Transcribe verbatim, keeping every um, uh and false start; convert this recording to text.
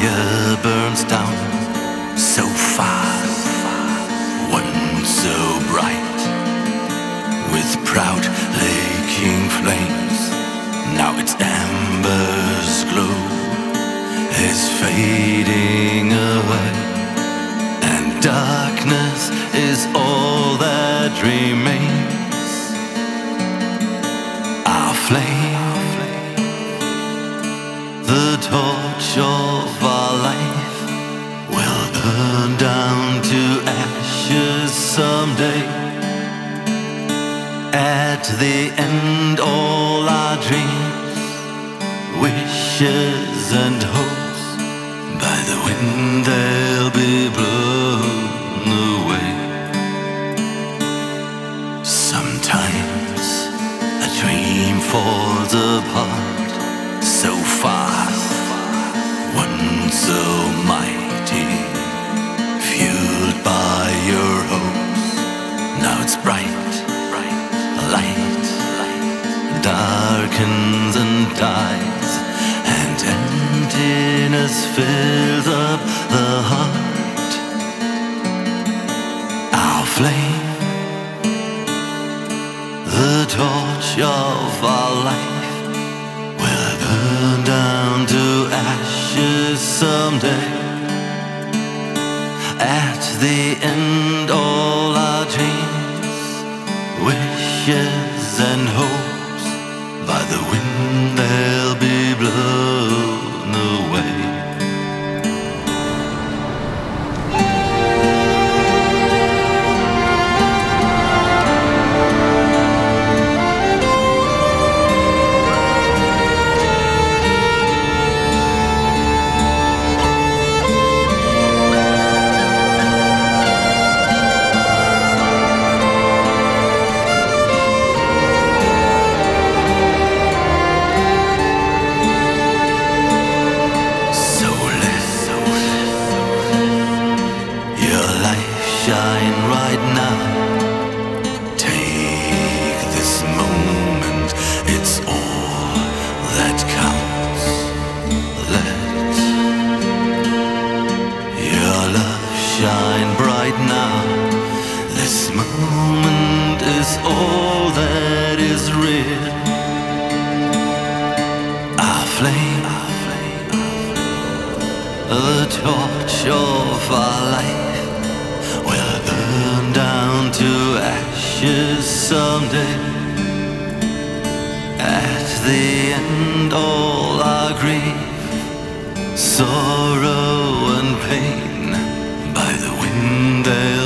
fire burns down so fast, one so bright, with proud licking flames. Now its embers glow, is fading away, and darkness is all that remains. Our flame, the torch of our life, will burn down to ashes someday. At the end, all our dreams, wishes and hopes, by the wind they'll be blown away. Sometimes a dream falls apart so fast, one so mighty, fueled by your hopes. Now it's bright, light, darkens and dies, and emptiness fills up the heart. Our flame, the torch of our life, will burn down to ashes someday. At the end, all our dreams, wishes and hopes, by the wind they'll be blown away. Shine right now. Take this moment, it's all that counts. Let your love shine bright now. This moment is all that is real. Our flame, the torch of our life, will burn down to ashes someday. At the end, all our grief, sorrow and pain, by the wind they'll